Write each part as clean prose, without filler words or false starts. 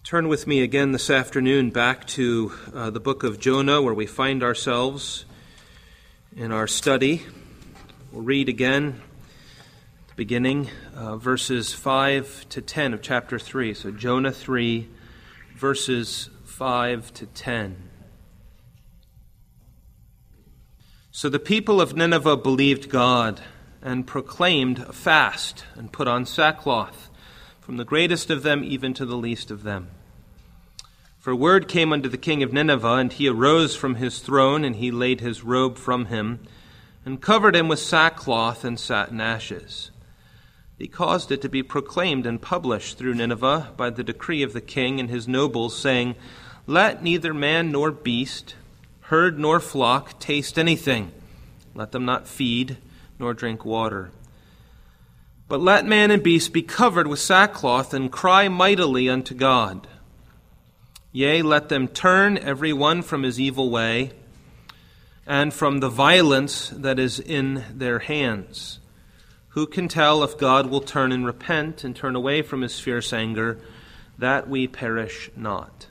Turn with me again this afternoon back to the book of Jonah, where we find ourselves in our study. We'll read again at the beginning, verses 5 to 10 of chapter 3. So Jonah 3, verses 5 to 10. So the people of Nineveh believed God and proclaimed a fast and put on sackcloth, from the greatest of them even to the least of them. For word came unto the king of Nineveh, and he arose from his throne, and he laid his robe from him, and covered him with sackcloth and sat in ashes. He caused it to be proclaimed and published through Nineveh by the decree of the king and his nobles, saying, Let neither man nor beast, herd nor flock, taste anything. Let them not feed nor drink water. But let man and beast be covered with sackcloth, and cry mightily unto God. Yea, let them turn every one from his evil way, and from the violence that is in their hands. Who can tell if God will turn and repent, and turn away from his fierce anger, that we perish not?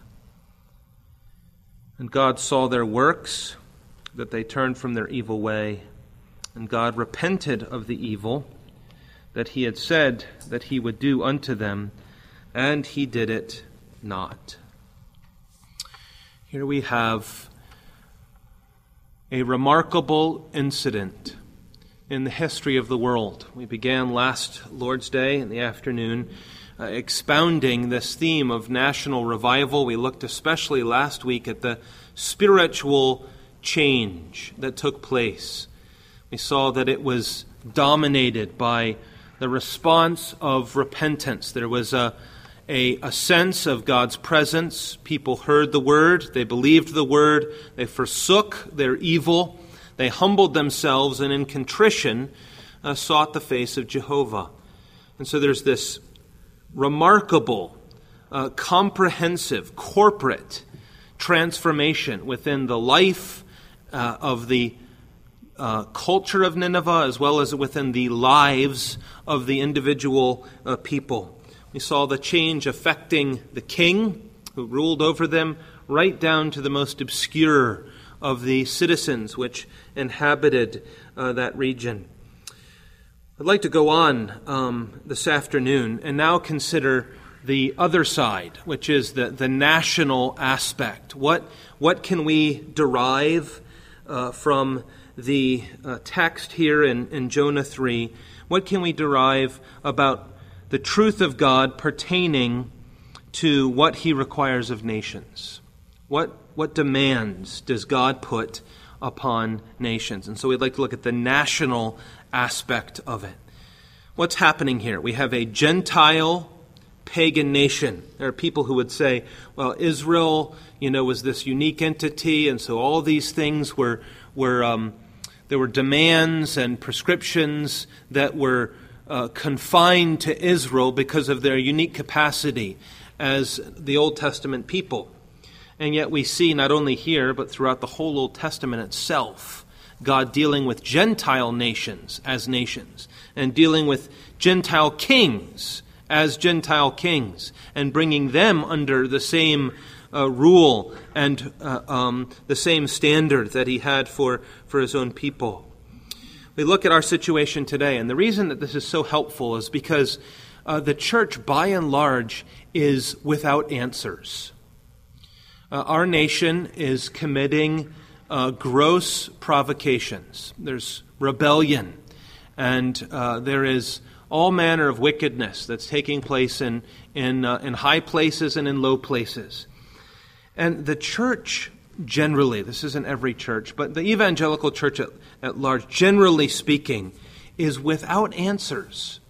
And God saw their works, that they turned from their evil way, and God repented of the evil that he had said that he would do unto them, and he did it not. Here we have a remarkable incident in the history of the world. We began last Lord's Day in the afternoon expounding this theme of national revival. We looked especially last week at the spiritual change that took place. We saw that it was dominated by the response of repentance. There was a sense of God's presence. People heard the word, they believed the word, they forsook their evil, they humbled themselves, and in contrition sought the face of Jehovah. And so there's this remarkable, comprehensive, corporate transformation within the life of the culture of Nineveh, as well as within the lives of the individual people. We saw the change affecting the king who ruled over them, right down to the most obscure of the citizens which inhabited that region. I'd like to go on this afternoon and now consider the other side, which is the national aspect. What can we derive from the text here in Jonah 3? What can we derive about the truth of God pertaining to what he requires of nations? What demands does God put upon nations? And so we'd like to look at the national aspect of it. What's happening here? We have a Gentile pagan nation. There are people who would say, well, Israel, was this unique entity, and so all these things were there were demands and prescriptions that were confined to Israel because of their unique capacity as the Old Testament people. And yet we see not only here, but throughout the whole Old Testament itself, God dealing with Gentile nations as nations, and dealing with Gentile kings as Gentile kings, and bringing them under the same rule and the same standard that he had for his own people. We look at our situation today, and the reason that this is so helpful is because the church, by and large, is without answers. Our nation is committing gross provocations. There's rebellion, and there is all manner of wickedness that's taking place in high places and in low places. And the church generally, this isn't every church, but the evangelical church at large, generally speaking, is without answers.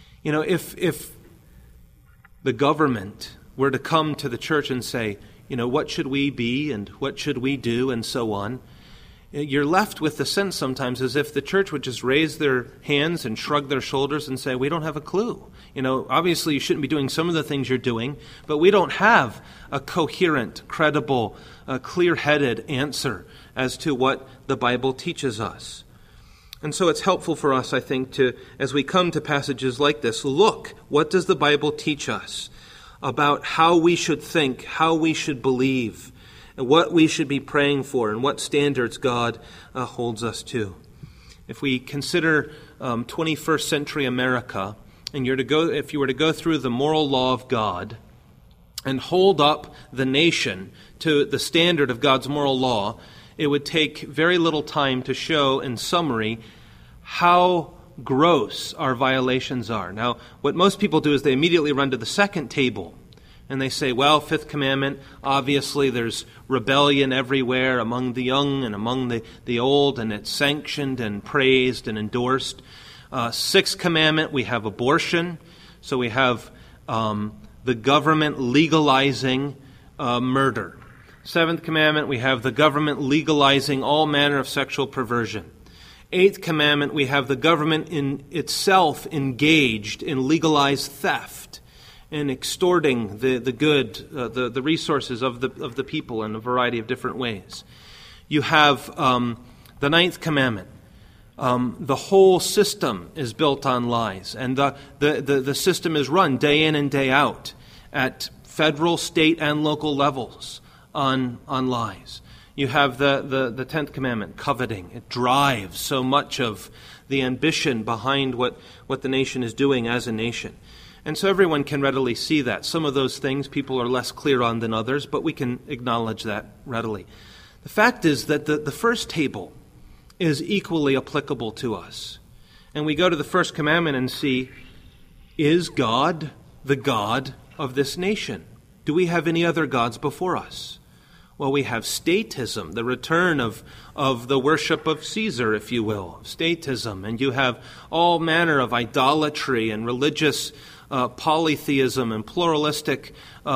If the government were to come to the church and say, what should we be and what should we do and so on, you're left with the sense sometimes as if the church would just raise their hands and shrug their shoulders and say, we don't have a clue. Obviously you shouldn't be doing some of the things you're doing, but we don't have a coherent, credible, clear-headed answer as to what the Bible teaches us. And so it's helpful for us, I think, to, as we come to passages like this, look, what does the Bible teach us about how we should think, how we should believe, and what we should be praying for, and what standards God holds us to. If we consider 21st century America, and if you were to go through the moral law of God and hold up the nation to the standard of God's moral law, it would take very little time to show, in summary, how gross our violations are. Now, what most people do is they immediately run to the second table, and they say, well, fifth commandment, obviously there's rebellion everywhere among the young and among the old, and it's sanctioned and praised and endorsed. Sixth commandment, we have abortion. So we have the government legalizing murder. Seventh commandment, we have the government legalizing all manner of sexual perversion. Eighth commandment, we have the government in itself engaged in legalized theft and extorting the good, the resources of the people in a variety of different ways. You have the ninth commandment. The whole system is built on lies, and the system is run day in and day out at federal, state, and local levels on lies. You have the 10th commandment, coveting. It drives so much of the ambition behind what the nation is doing as a nation. And so everyone can readily see that. Some of those things people are less clear on than others, but we can acknowledge that readily. The fact is that the first table is equally applicable to us. And we go to the first commandment and see, is God the God of this nation? Do we have any other gods before us? Well, we have statism, the return of the worship of Caesar, if you will, statism. And you have all manner of idolatry and religious polytheism and pluralistic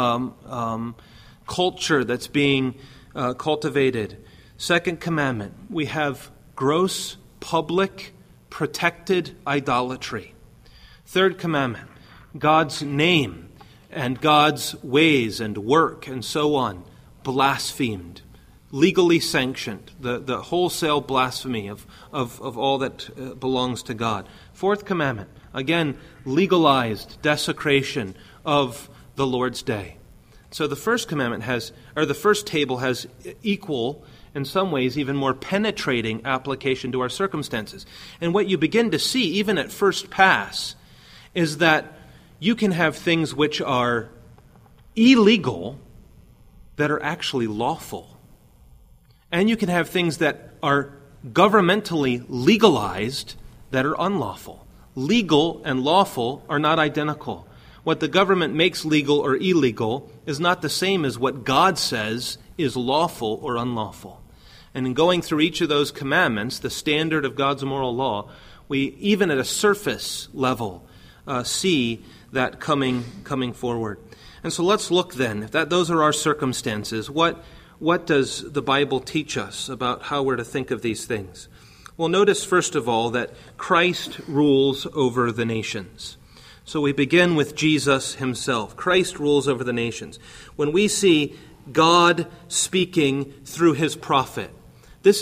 culture that's being cultivated. Second commandment, we have gross, public, protected idolatry. Third commandment, God's name and God's ways and work and so on, blasphemed, legally sanctioned, the wholesale blasphemy of all that belongs to God. Fourth commandment, again, legalized desecration of the Lord's day. So the first commandment the first table has equal, in some ways, even more penetrating application to our circumstances. And what you begin to see, even at first pass, is that you can have things which are illegal that are actually lawful. And you can have things that are governmentally legalized that are unlawful. Legal and lawful are not identical. What the government makes legal or illegal is not the same as what God says is lawful or unlawful. And in going through each of those commandments, the standard of God's moral law, we, even at a surface level, see that coming forward. And so let's look then, if those are our circumstances, what does the Bible teach us about how we're to think of these things? Well, notice first of all that Christ rules over the nations. So we begin with Jesus himself. Christ rules over the nations. When we see God speaking through his prophet, this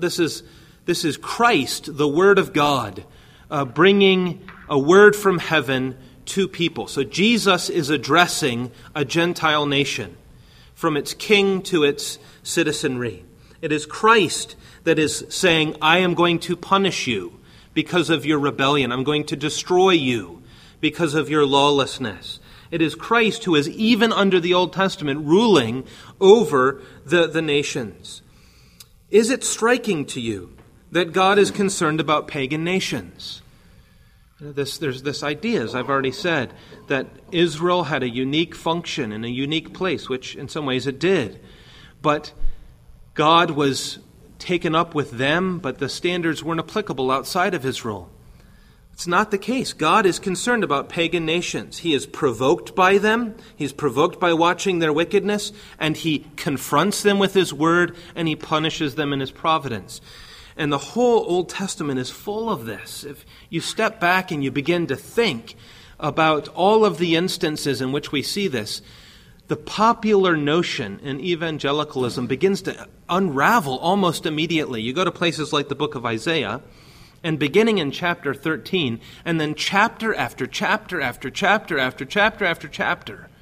is Christ, the Word of God, bringing a word from heaven to people. So Jesus is addressing a Gentile nation, from its king to its citizenry. It is Christ that is saying, I am going to punish you because of your rebellion. I'm going to destroy you because of your lawlessness. It is Christ who is, even under the Old Testament, ruling over the nations. Is it striking to you that God is concerned about pagan nations? There's this idea, as I've already said, that Israel had a unique function in a unique place, which in some ways it did. But God was taken up with them, but the standards weren't applicable outside of Israel. It's not the case. God is concerned about pagan nations. He is provoked by them. He's provoked by watching their wickedness, and he confronts them with his word, and he punishes them in his providence. And the whole Old Testament is full of this. If you step back and you begin to think about all of the instances in which we see this, the popular notion in evangelicalism begins to unravel almost immediately. You go to places like the book of Isaiah, and beginning in chapter 13, and then chapter after chapter after chapter after chapter after chapter,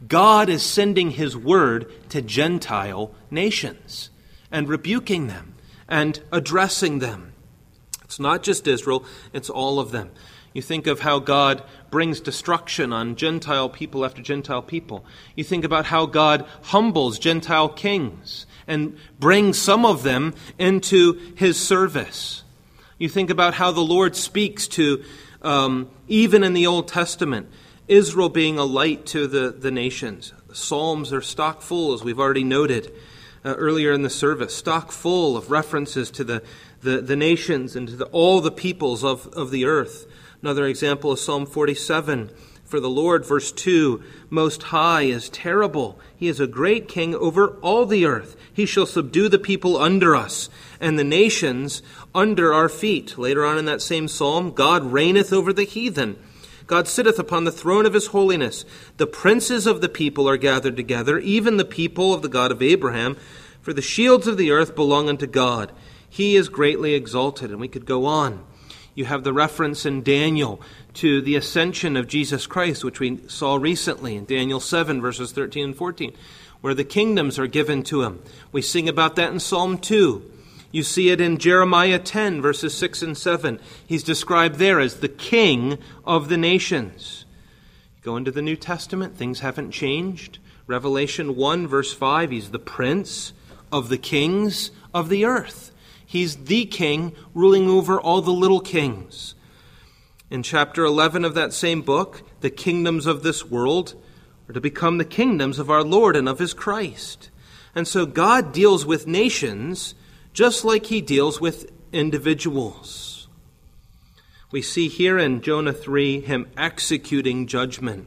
God is sending his word to Gentile nations and rebuking them and addressing them. It's not just Israel, it's all of them. You think of how God brings destruction on Gentile people after Gentile people. You think about how God humbles Gentile kings and brings some of them into his service. You think about how the Lord speaks to, even in the Old Testament, Israel being a light to the nations. The Psalms are stock full, as we've already noted earlier in the service, stock full of references to the nations and to all the peoples of the earth. Another example is Psalm 47. For the Lord, verse 2, Most High is terrible. He is a great king over all the earth. He shall subdue the people under us, and the nations under our feet. Later on in that same psalm, God reigneth over the heathen. God sitteth upon the throne of his holiness. The princes of the people are gathered together, even the people of the God of Abraham. For the shields of the earth belong unto God. He is greatly exalted. And we could go on. You have the reference in Daniel to the ascension of Jesus Christ, which we saw recently in Daniel 7, verses 13 and 14, where the kingdoms are given to him. We sing about that in Psalm 2. You see it in Jeremiah 10, verses 6 and 7. He's described there as the king of the nations. You go into the New Testament, things haven't changed. Revelation 1, verse 5, he's the prince of the kings of the earth. He's the king ruling over all the little kings. In chapter 11 of that same book, the kingdoms of this world are to become the kingdoms of our Lord and of his Christ. And so God deals with nations just like he deals with individuals. We see here in Jonah 3 him executing judgment.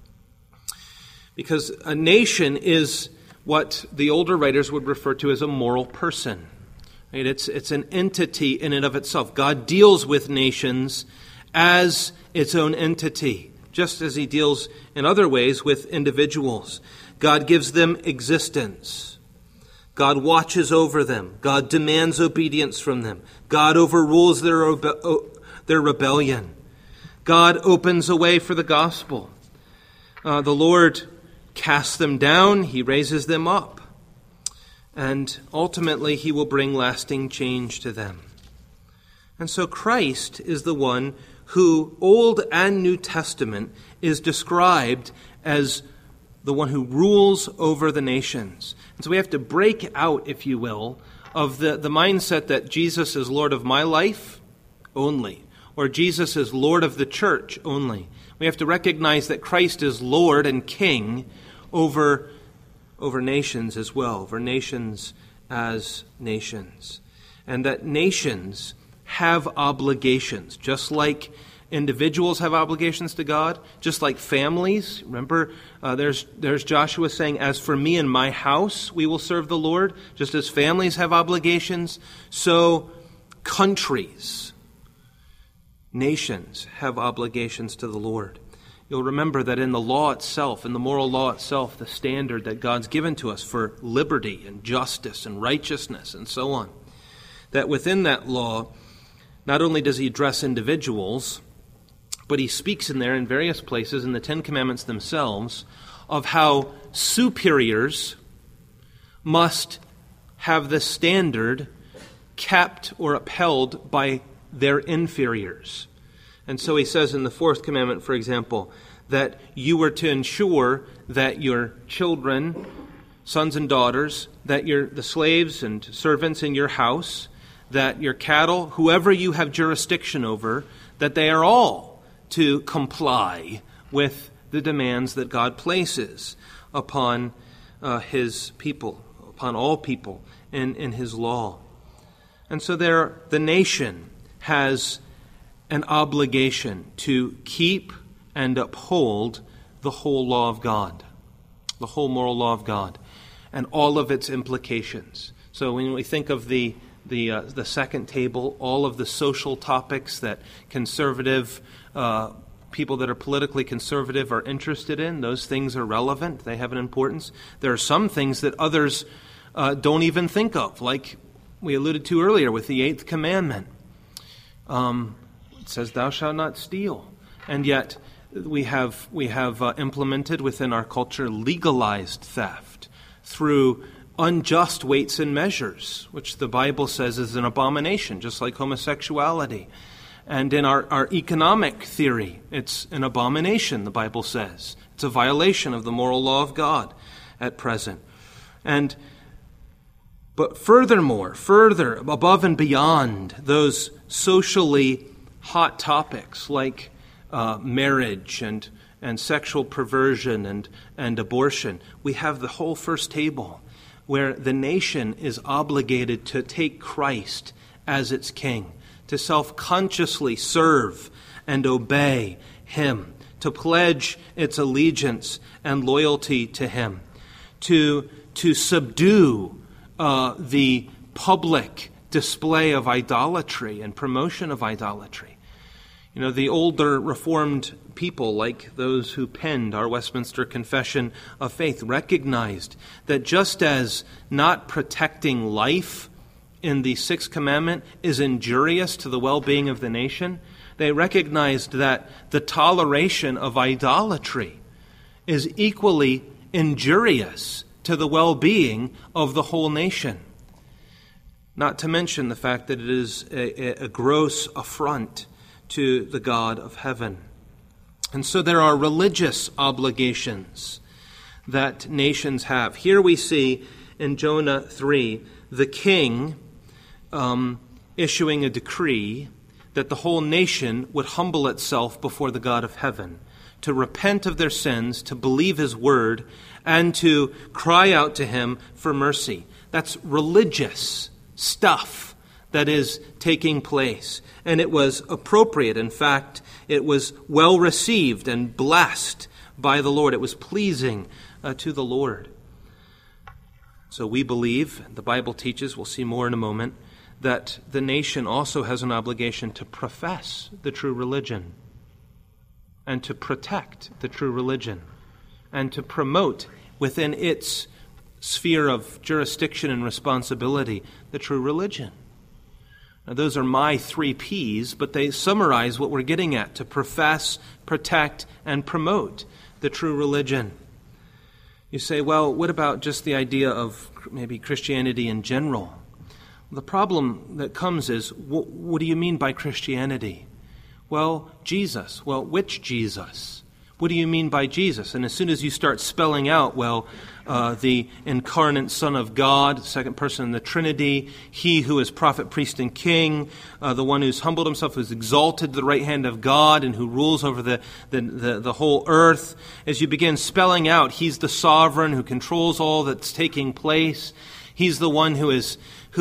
Because a nation is what the older writers would refer to as a moral person. Right? It's an entity in and of itself. God deals with nations as its own entity, just as he deals in other ways with individuals. God gives them existence. God watches over them. God demands obedience from them. God overrules their rebellion. God opens a way for the gospel. The Lord casts them down. He raises them up. And ultimately, he will bring lasting change to them. And so Christ is the one who, Old and New Testament, is described as the one who rules over the nations. And so we have to break out, if you will, of the mindset that Jesus is Lord of my life only, or Jesus is Lord of the church only. We have to recognize that Christ is Lord and King over nations as well, over nations as nations. And that nations have obligations, just like individuals have obligations to God, just like families. Remember, there's Joshua saying, as for me and my house, we will serve the Lord. Just as families have obligations, so countries, nations have obligations to the Lord. You'll remember that in the law itself, in the moral law itself, the standard that God's given to us for liberty and justice and righteousness and so on, that within that law, not only does he address individuals, but he speaks in there in various places in the Ten Commandments themselves of how superiors must have the standard kept or upheld by their inferiors. And so he says in the fourth commandment, for example, that you were to ensure that your children, sons and daughters, that the slaves and servants in your house, that your cattle, whoever you have jurisdiction over, that they are all to comply with the demands that God places upon his people, upon all people in his law. And so the nation has an obligation to keep and uphold the whole law of God, the whole moral law of God, and all of its implications. So when we think of the second table, all of the social topics that conservative people that are politically conservative are interested in, those things are relevant. They have an importance. There are some things that others don't even think of, like we alluded to earlier with the 8th commandment. It says, thou shalt not steal. And yet, we have implemented within our culture legalized theft through unjust weights and measures, which the Bible says is an abomination, just like homosexuality. And in our economic theory, it's an abomination, the Bible says. It's a violation of the moral law of God at present. But further above and beyond those socially hot topics like marriage and sexual perversion and abortion, we have the whole first table where the nation is obligated to take Christ as its king, to self-consciously serve and obey him, to pledge its allegiance and loyalty to him, to subdue the public display of idolatry and promotion of idolatry. You know, the older Reformed people, like those who penned our Westminster Confession of Faith, recognized that just as not protecting life in the Sixth Commandment is injurious to the well-being of the nation, they recognized that the toleration of idolatry is equally injurious to the well-being of the whole nation. Not to mention the fact that it is a gross affront to the God of heaven. And so there are religious obligations that nations have. Here we see in Jonah 3 the king issuing a decree that the whole nation would humble itself before the God of heaven, to repent of their sins, to believe his word, and to cry out to him for mercy. That's religious stuff that is taking place. And it was appropriate. In fact, it was well received and blessed by the Lord. It was pleasing to the Lord. So we believe, the Bible teaches, we'll see more in a moment, that the nation also has an obligation to profess the true religion and to protect the true religion and to promote within its sphere of jurisdiction and responsibility the true religion. Now, those are my 3 P's, but they summarize what we're getting at: to profess, protect, and promote the true religion. You say, well, what about just the idea of maybe Christianity in general? The problem that comes is, what do you mean by Christianity? Well, Jesus. Well, which Jesus? What do you mean by Jesus? And as soon as you start spelling out, the incarnate Son of God, second person in the Trinity, he who is prophet, priest, and king, the one who's humbled himself, who's exalted to the right hand of God, and who rules over the whole earth. As you begin spelling out, he's the sovereign who controls all that's taking place. He's the one who is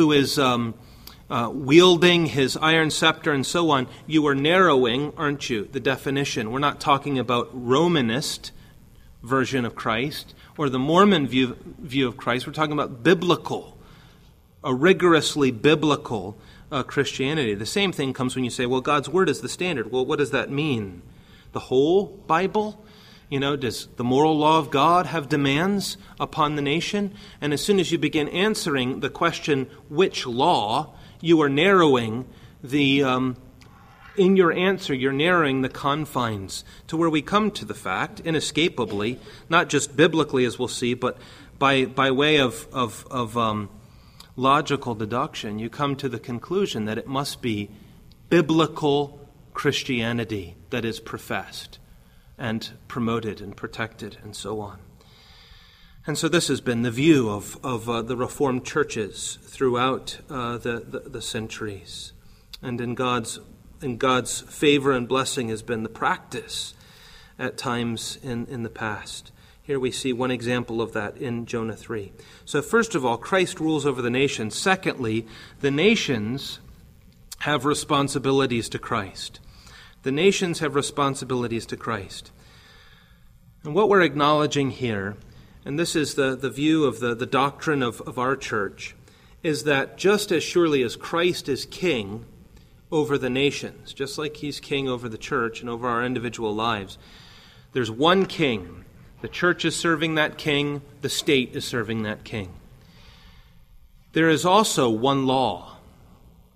wielding his iron scepter and so on. You are narrowing, aren't you, the definition. We're not talking about Romanist version of Christ or the Mormon view of Christ. We're talking about biblical, a rigorously biblical Christianity. The same thing comes when you say, well, God's Word is the standard. Well, what does that mean? The whole Bible? You know, does the moral law of God have demands upon the nation? And as soon as you begin answering the question, which law, you are narrowing in your answer, you're narrowing the confines to where we come to the fact, inescapably, not just biblically as we'll see, but by way of logical deduction, you come to the conclusion that it must be biblical Christianity that is professed and promoted and protected and so on. And so this has been the view of the Reformed churches throughout the centuries. And in God's favor and blessing has been the practice at times in the past. Here we see one example of that in Jonah 3. So first of all, Christ rules over the nations. Secondly, the nations have responsibilities to Christ. The nations have responsibilities to Christ. And what we're acknowledging here, and this is the view of the doctrine of our church, is that just as surely as Christ is king over the nations, just like he's king over the church and over our individual lives, there's one king. The church is serving that king. The state is serving that king. There is also one law.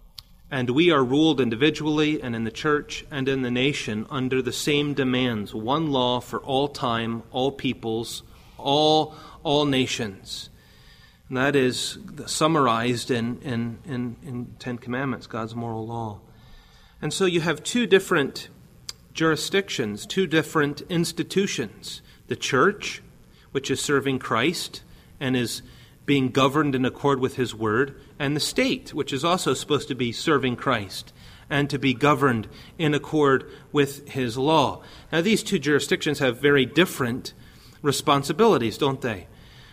And we are ruled individually and in the church and in the nation under the same demands, one law for all time, all peoples, all nations. And that is summarized in Ten Commandments, God's moral law. And so you have two different jurisdictions, two different institutions. The church, which is serving Christ and is being governed in accord with his word, and the state, which is also supposed to be serving Christ and to be governed in accord with his law. Now, these two jurisdictions have very different responsibilities, don't they?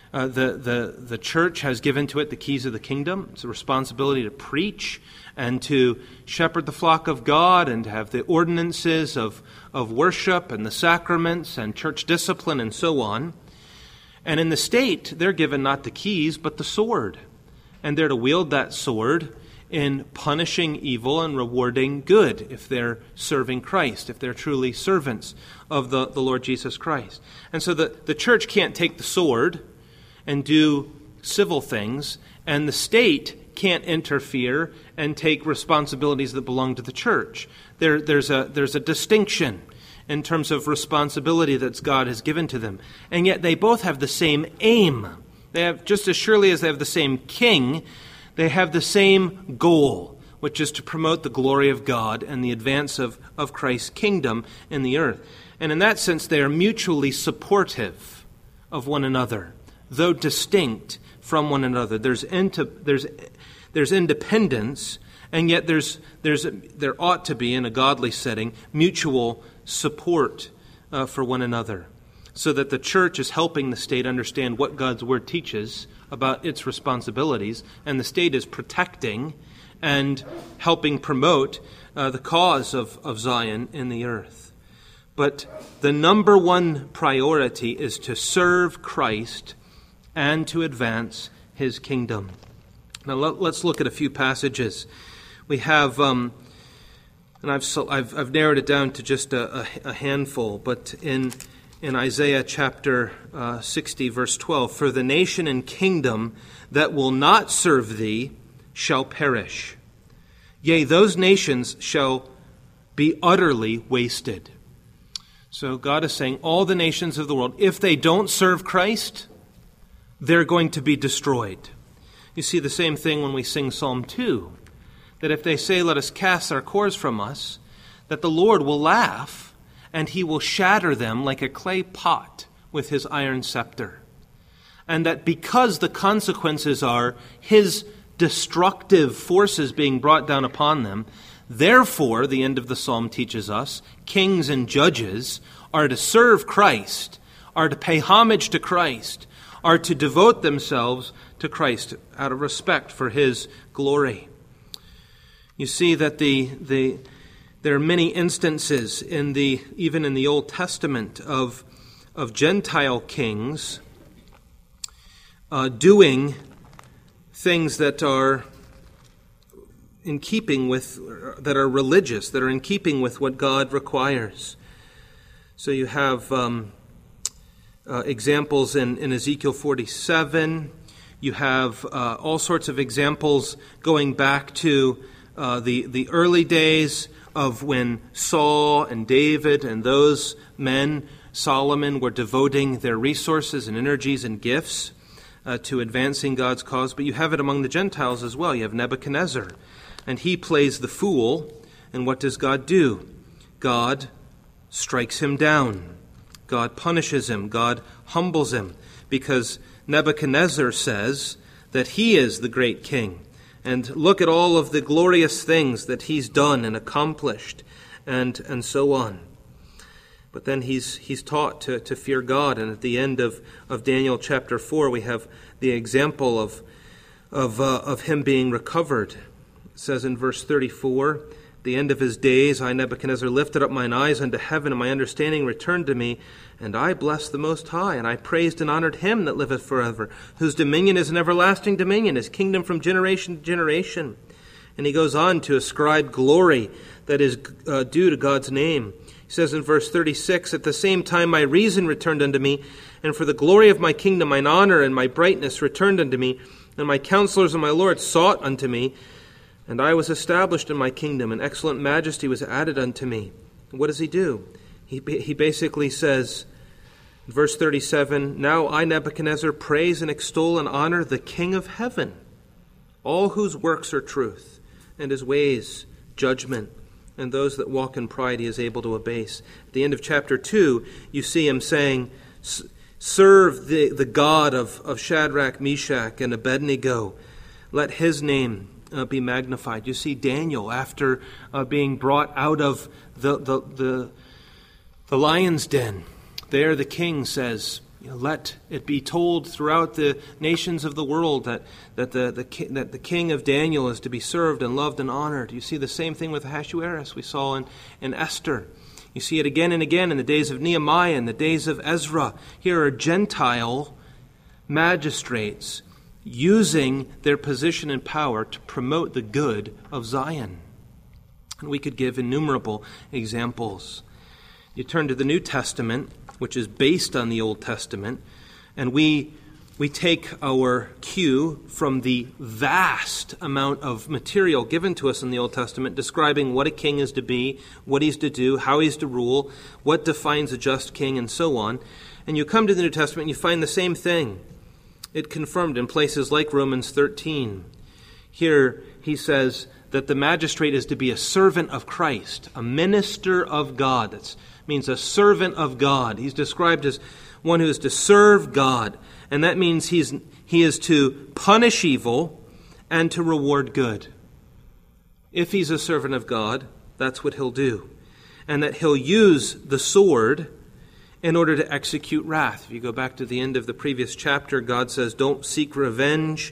The church has given to it the keys of the kingdom. It's a responsibility to preach and to shepherd the flock of God and to have the ordinances of worship and the sacraments and church discipline and so on. And in the state, they're given not the keys, but the sword. And they're to wield that sword in punishing evil and rewarding good if they're serving Christ, if they're truly servants of the Lord Jesus Christ. And so the church can't take the sword and do civil things, and the state can't interfere and take responsibilities that belong to the church. There's a distinction in terms of responsibility that God has given to them. And yet they both have the same aim. They have, just as surely as they have the same king, they have the same goal, which is to promote the glory of God and the advance of Christ's kingdom in the earth. And in that sense, they are mutually supportive of one another, though distinct from one another. There's independence, and yet there ought to be, in a godly setting, mutual support for one another, so that the church is helping the state understand what God's word teaches about its responsibilities, and the state is protecting and helping promote the cause of Zion in the earth. But the number one priority is to serve Christ and to advance his kingdom. Now let's look at a few passages. We have, and I've narrowed it down to just a handful, but in Isaiah chapter 60, verse 12, "For the nation and kingdom that will not serve thee shall perish. Yea, those nations shall be utterly wasted." So God is saying all the nations of the world, if they don't serve Christ, they're going to be destroyed. You see the same thing when we sing Psalm 2, that if they say, "Let us cast our cords from us," that the Lord will laugh and he will shatter them like a clay pot with his iron scepter. And that because the consequences are his destructive forces being brought down upon them, therefore, the end of the psalm teaches us, kings and judges are to serve Christ, are to pay homage to Christ, are to devote themselves to Christ out of respect for his glory. You see that there are many instances even in the Old Testament of Gentile kings doing things that are in keeping with, that are religious, that are in keeping with what God requires. So you have examples in Ezekiel 47. You have all sorts of examples going back to the early days of when Saul and David and those men, Solomon, were devoting their resources and energies and gifts to advancing God's cause. But you have it among the Gentiles as well. You have Nebuchadnezzar, and he plays the fool. And what does God do? God strikes him down. God punishes him. God humbles him, because Nebuchadnezzar says that he is the great king. And look at all of the glorious things that he's done and accomplished, and so on. But then he's taught to fear God. And at the end of Daniel chapter 4, we have the example of him being recovered. It says in verse 34, "The end of his days, I, Nebuchadnezzar, lifted up mine eyes unto heaven, and my understanding returned to me. And I blessed the Most High, and I praised and honored him that liveth forever, whose dominion is an everlasting dominion, his kingdom from generation to generation." And he goes on to ascribe glory that is due to God's name. He says in verse 36, "At the same time my reason returned unto me, and for the glory of my kingdom mine honor and my brightness returned unto me, and my counselors and my lords sought unto me. And I was established in my kingdom, and excellent majesty was added unto me. And what does he do? He basically says, verse 37, Now I, Nebuchadnezzar, praise and extol and honor the King of heaven, all whose works are truth, and his ways judgment, and those that walk in pride he is able to abase. At the end of chapter 2, you see him saying, Serve the God of Shadrach, Meshach, and Abednego. Let his name be magnified. You see Daniel, after being brought out of the lion's den, there the king says, let it be told throughout the nations of the world that the king of Daniel is to be served and loved and honored. You see the same thing with Ahasuerus we saw in Esther. You see it again and again in the days of Nehemiah and the days of Ezra. Here are Gentile magistrates using their position and power to promote the good of Zion. And we could give innumerable examples. You turn to the New Testament, which is based on the Old Testament, and we take our cue from the vast amount of material given to us in the Old Testament describing what a king is to be, what he's to do, how he's to rule, what defines a just king, and so on. And you come to the New Testament and you find the same thing. It confirmed in places like Romans 13. Here he says that the magistrate is to be a servant of Christ, a minister of God. That means a servant of God. He's described as one who is to serve God. And that means he is to punish evil and to reward good. If he's a servant of God, that's what he'll do. And that he'll use the sword in order to execute wrath. If you go back to the end of the previous chapter, God says, don't seek revenge.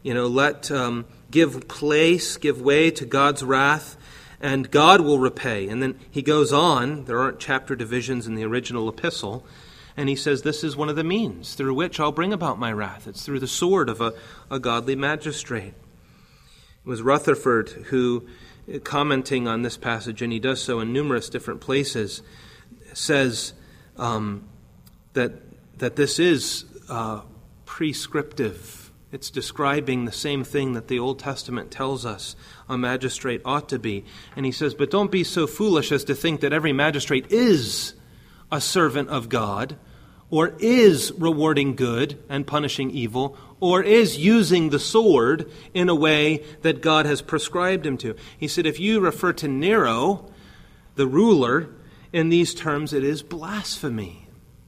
Give way to God's wrath, and God will repay. And then he goes on, there aren't chapter divisions in the original epistle, and he says, this is one of the means through which I'll bring about my wrath. It's through the sword of a godly magistrate. It was Rutherford who, commenting on this passage, and he does so in numerous different places, says that this is prescriptive. It's describing the same thing that the Old Testament tells us a magistrate ought to be. And he says, but don't be so foolish as to think that every magistrate is a servant of God, or is rewarding good and punishing evil, or is using the sword in a way that God has prescribed him to. He said, if you refer to Nero, the ruler, in these terms, it is blasphemy.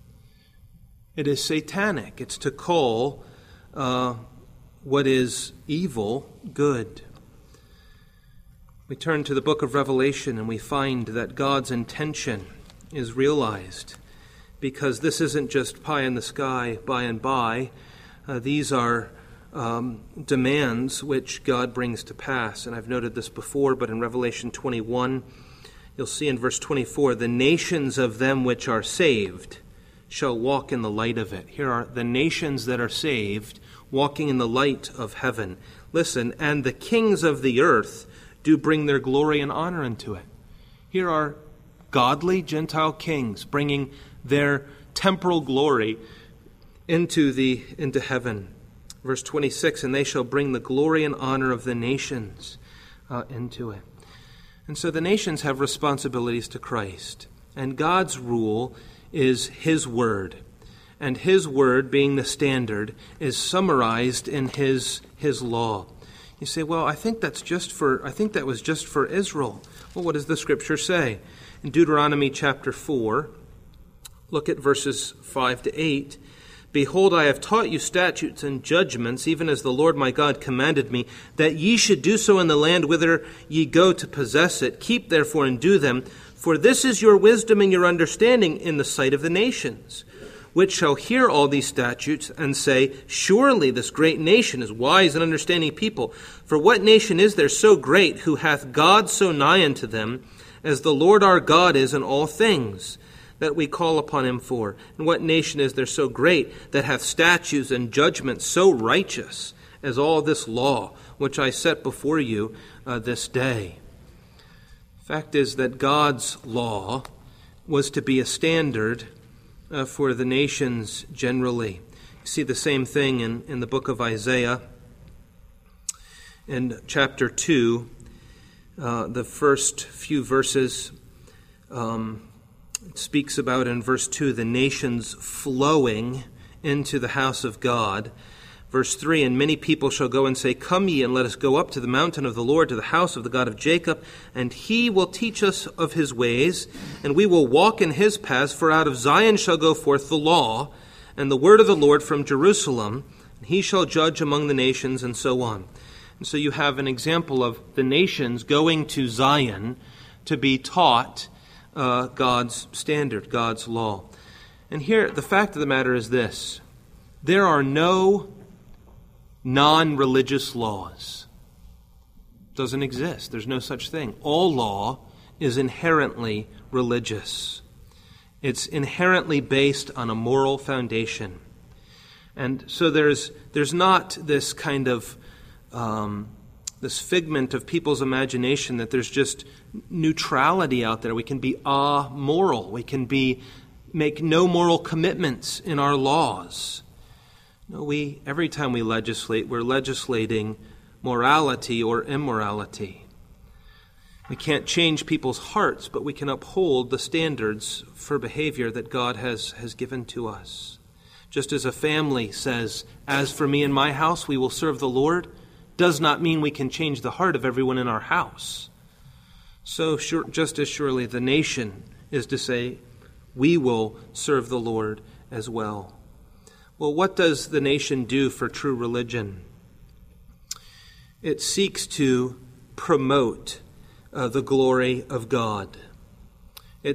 It is satanic. It's to call what is evil good. We turn to the book of Revelation and we find that God's intention is realized, because this isn't just pie in the sky by and by. These are demands which God brings to pass. And I've noted this before, but in Revelation 21, you'll see in verse 24, the nations of them which are saved shall walk in the light of it. Here are the nations that are saved walking in the light of heaven. Listen, and the kings of the earth do bring their glory and honor into it. Here are godly Gentile kings bringing their temporal glory into heaven. Verse 26, and they shall bring the glory and honor of the nations into it. And so the nations have responsibilities to Christ, and God's rule is his word. And his word, being the standard, is summarized in his law. You say, well, I think that was just for Israel. Well, what does the scripture say? In Deuteronomy chapter 4, look at verses 5 to 8. Behold, I have taught you statutes and judgments, even as the Lord my God commanded me, that ye should do so in the land whither ye go to possess it. Keep therefore and do them, for this is your wisdom and your understanding in the sight of the nations, which shall hear all these statutes and say, surely this great nation is wise and understanding people. For what nation is there so great, who hath God so nigh unto them, as the Lord our God is in all things that we call upon him for? And what nation is there so great, that hath statutes and judgments so righteous as all this law, which I set before you this day? Fact is that God's law was to be a standard for the nations generally. You see the same thing in the book of Isaiah. in chapter 2, the first few verses, it speaks about in verse 2 the nations flowing into the house of God. Verse 3, and many people shall go and say, come ye, and let us go up to the mountain of the Lord, to the house of the God of Jacob, and he will teach us of his ways, and we will walk in his paths, for out of Zion shall go forth the law, and the word of the Lord from Jerusalem, and he shall judge among the nations, and so on. And so you have an example of the nations going to Zion to be taught God's standard, God's law. And here, the fact of the matter is this: there are no non-religious laws. Doesn't exist. There's no such thing. All law is inherently religious. It's inherently based on a moral foundation. And so there's not this kind of this figment of people's imagination that there's just neutrality out there. We can be amoral. We can make no moral commitments in our laws. No, every time we legislate, we're legislating morality or immorality. We can't change people's hearts, but we can uphold the standards for behavior that God has given to us. Just as a family says, as for me and my house, we will serve the Lord, does not mean we can change the heart of everyone in our house. So just as surely the nation is to say, we will serve the Lord as well. Well, what does the nation do for true religion? It seeks to promote the glory of God. It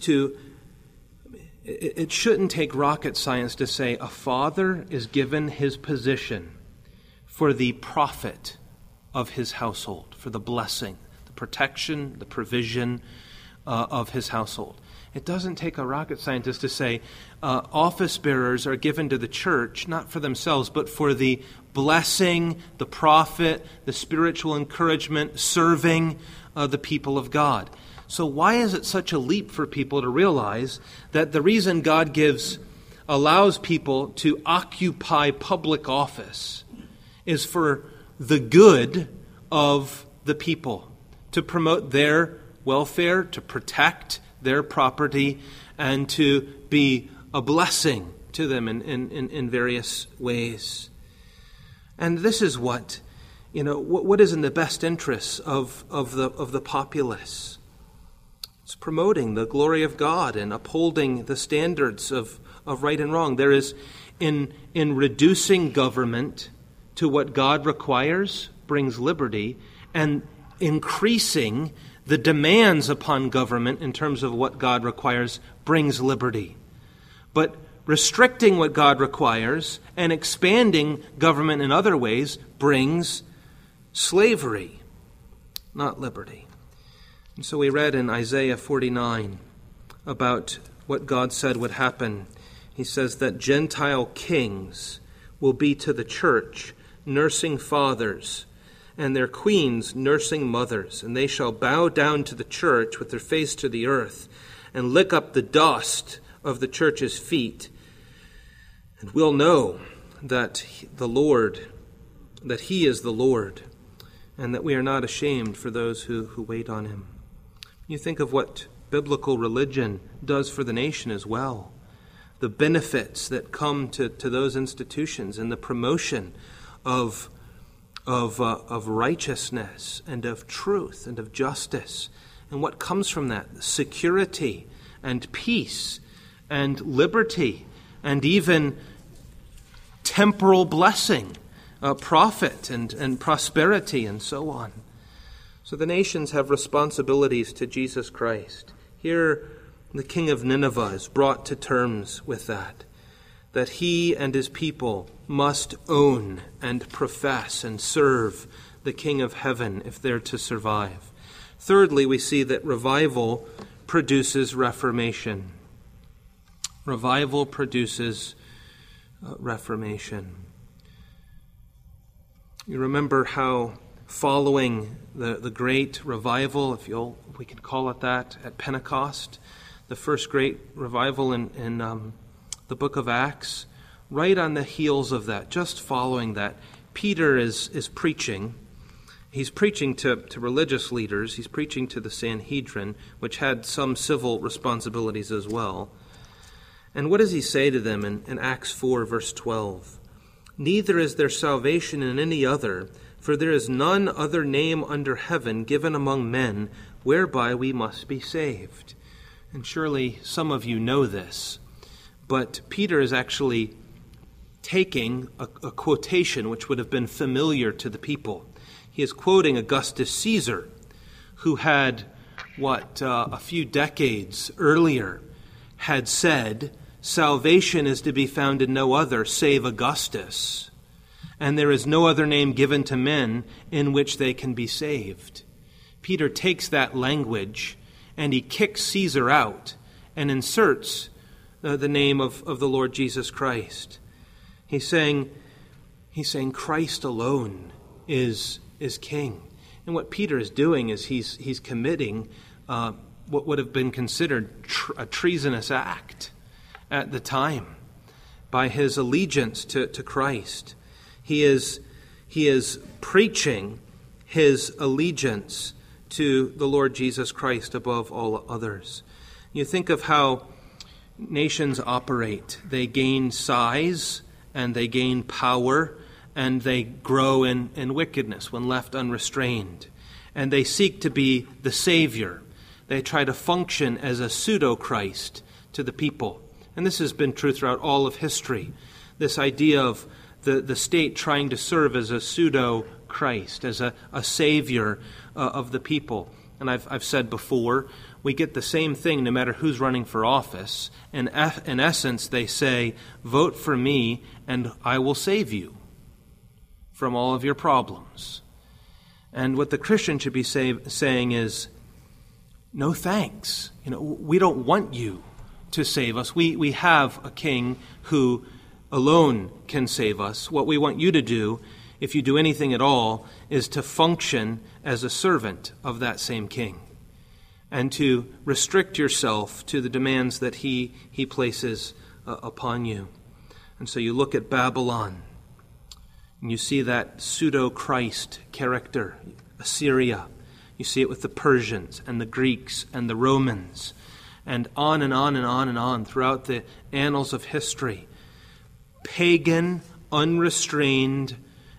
shouldn't take rocket science to say a father is given his position for the profit of his household, for the blessing, the protection, the provision of his household. It doesn't take a rocket scientist to say office bearers are given to the church, not for themselves, but for the blessing, the profit, the spiritual encouragement, serving the people of God. So why is it such a leap for people to realize that the reason God allows people to occupy public office is for the good of the people, to promote their welfare, to protect their property, and to be a blessing to them in various ways? And this is what is in the best interests of the populace. It's promoting the glory of God and upholding the standards of right and wrong. There is, in reducing government to what God requires, brings liberty, and increasing the demands upon government in terms of what God requires brings liberty. But restricting what God requires and expanding government in other ways brings slavery, not liberty. And so we read in Isaiah 49 about what God said would happen. He says that Gentile kings will be to the church nursing fathers, and their queens nursing mothers, and they shall bow down to the church with their face to the earth, and lick up the dust of the church's feet, and we'll know that He is the Lord, and that we are not ashamed for those who wait on him. You think of what biblical religion does for the nation as well. The benefits that come to those institutions and the promotion of righteousness and of truth and of justice. And what comes from that? Security and peace and liberty and even temporal blessing, profit and prosperity and so on. So the nations have responsibilities to Jesus Christ. Here, the king of Nineveh is brought to terms with that he and his people must own and profess and serve the King of Heaven if they're to survive. Thirdly, we see that revival produces reformation. Revival produces reformation. You remember how following the great revival, if we can call it that, at Pentecost, the first great revival in the book of Acts, right on the heels of that, just following that, Peter is preaching, He's preaching to religious leaders. He's preaching to the Sanhedrin, which had some civil responsibilities as well. And what does he say to them in Acts 4, verse 12? "Neither is there salvation in any other, for there is none other name under heaven given among men whereby we must be saved." And surely some of you know this, but Peter is actually taking a quotation which would have been familiar to the people. He is quoting Augustus Caesar, who had, a few decades earlier, had said, "Salvation is to be found in no other save Augustus, and there is no other name given to men in which they can be saved." Peter takes that language and he kicks Caesar out and inserts the name of the Lord Jesus Christ. He's saying Christ alone is king. And what Peter is doing is he's committing what would have been considered a treasonous act at the time by his allegiance to Christ. He is preaching his allegiance to the Lord Jesus Christ above all others. You think of how nations operate. They gain size and they gain power and they grow in wickedness when left unrestrained. And they seek to be the Savior. They try to function as a pseudo-Christ to the people. And this has been true throughout all of history. This idea of the state trying to serve as a pseudo-Christ, as a Savior of the people. And I've said before, we get the same thing no matter who's running for office. In essence, they say, "Vote for me and I will save you from all of your problems." And what the Christian should be saying is, "No thanks. We don't want you to save us. We have a king who alone can save us. What we want you to do, if you do anything at all, is to function as a servant of that same king and to restrict yourself to the demands that he places upon you." And so you look at Babylon and you see that pseudo-Christ character, Assyria. You see it with the Persians and the Greeks and the Romans, and on and on and on and on throughout the annals of history. Pagan, unrestrained,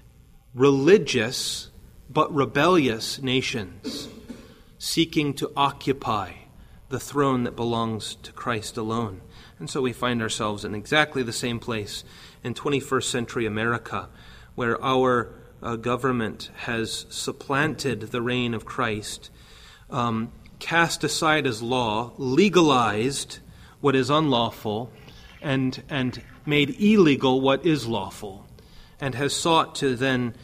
religious, but rebellious nations seeking to occupy the throne that belongs to Christ alone. And so we find ourselves in exactly the same place in 21st century America, where our government has supplanted the reign of Christ, cast aside as law, legalized what is unlawful, and made illegal what is lawful, and has sought to then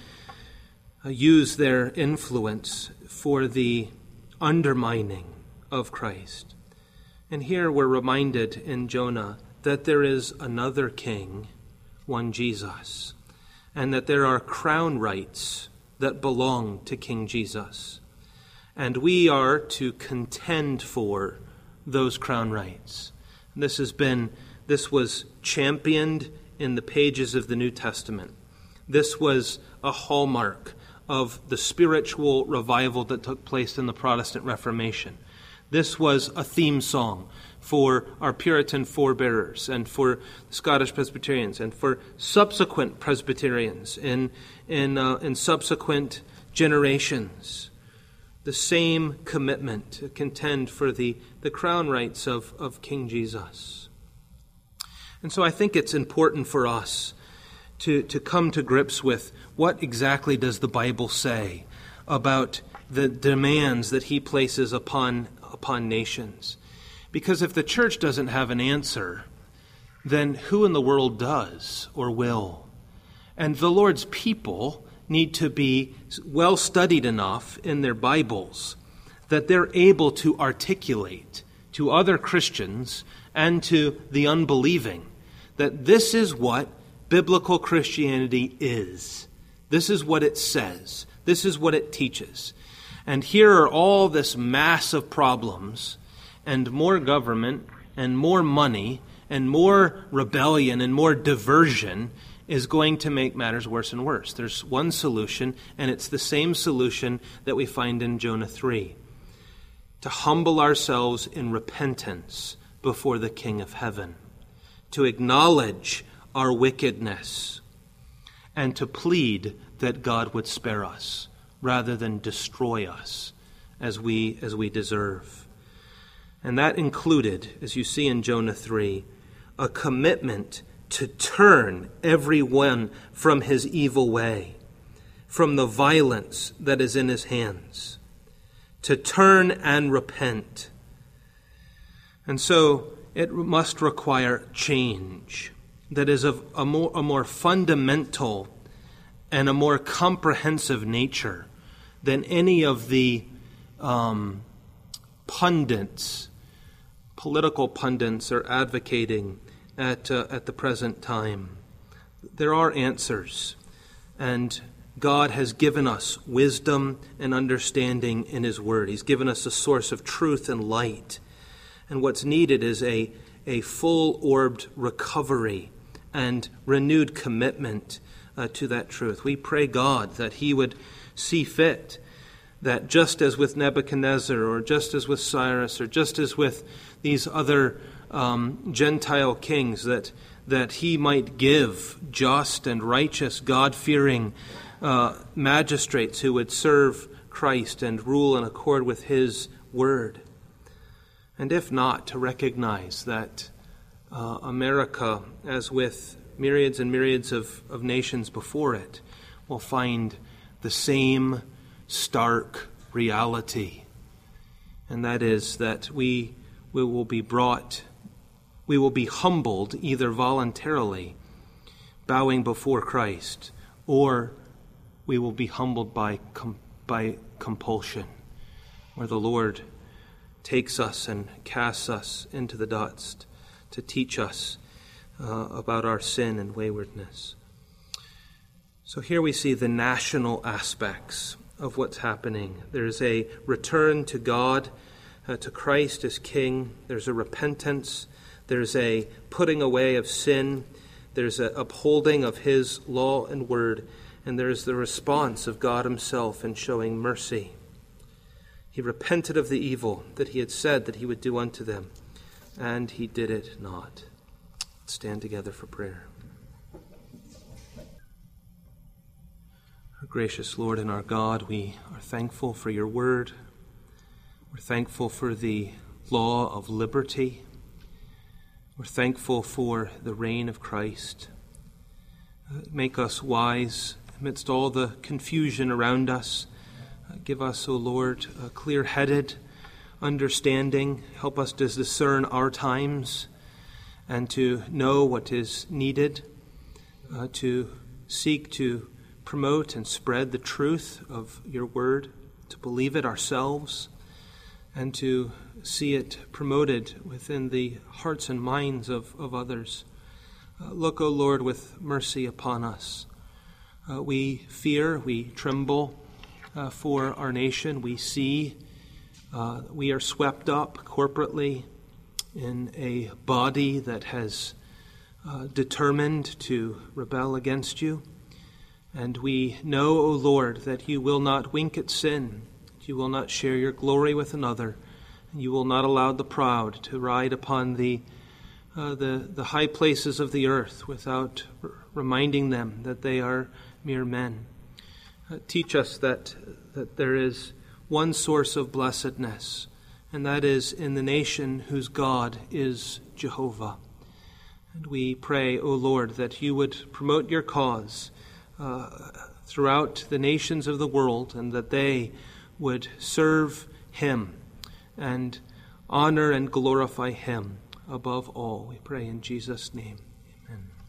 use their influence for the undermining of Christ. And here we're reminded in Jonah that there is another king, one Jesus, and that there are crown rights that belong to King Jesus. And we are to contend for those crown rights. This was championed in the pages of the New Testament. This was a hallmark of the spiritual revival that took place in the Protestant Reformation. This was a theme song for our Puritan forebearers and for Scottish Presbyterians and for subsequent Presbyterians in subsequent generations. The same commitment to contend for the crown rights of King Jesus. And so I think it's important for us to come to grips with what exactly does the Bible say about the demands that he places upon nations. Because if the church doesn't have an answer, then who in the world does or will? And the Lord's people need to be well studied enough in their Bibles that they're able to articulate to other Christians and to the unbelieving that this is what biblical Christianity is. This is what it says. This is what it teaches. And here are all this mass of problems and more government and more money and more rebellion and more diversion is going to make matters worse and worse. There's one solution, and it's the same solution that we find in Jonah 3. To humble ourselves in repentance before the King of Heaven, to acknowledge our wickedness, and to plead that God would spare us rather than destroy us as we deserve. And that included, as you see in Jonah 3, a commitment to turn everyone from his evil way, from the violence that is in his hands, to turn and repent. And so it must require change that is of a more fundamental and a more comprehensive nature than any of the political pundits are advocating at the present time. There are answers, and God has given us wisdom and understanding in His Word. He's given us a source of truth and light. And what's needed is a full-orbed recovery and renewed commitment to that truth. We pray God that He would see fit that just as with Nebuchadnezzar, or just as with Cyrus, or just as with these other Gentile kings, that He might give just and righteous, God-fearing magistrates who would serve Christ and rule in accord with His word. And if not, to recognize that America, as with myriads and myriads of nations before it, will find the same stark reality. And that is that we will be humbled either voluntarily, bowing before Christ, or we will be humbled by compulsion, where the Lord takes us and casts us into the dust to teach us about our sin and waywardness. So here we see the national aspects of what's happening. There's a return to God, to Christ as King. There's a repentance. There's a putting away of sin. There's an upholding of His law and word. And there's the response of God Himself in showing mercy. He repented of the evil that He had said that He would do unto them, and He did it not. Let's stand together for prayer. Our gracious Lord and our God, we are thankful for Your word. We're thankful for the law of liberty. We're thankful for the reign of Christ. Make us wise amidst all the confusion around us. Give us, O Lord, a clear-headed understanding. Help us to discern our times and to know what is needed, to seek to promote and spread the truth of Your word, to believe it ourselves, and to see it promoted within the hearts and minds of others. Look, O Lord, with mercy upon us. We fear, we tremble for our nation. We see we are swept up corporately in a body that has determined to rebel against You. And we know, O Lord, that You will not wink at sin. You will not share Your glory with another. And You will not allow the proud to ride upon the high places of the earth without reminding them that they are mere men. Teach us that there is one source of blessedness, and that is in the nation whose God is Jehovah. And we pray, O Lord, that You would promote Your cause throughout the nations of the world, and that they would serve Him and honor and glorify Him above all. We pray in Jesus' name. Amen.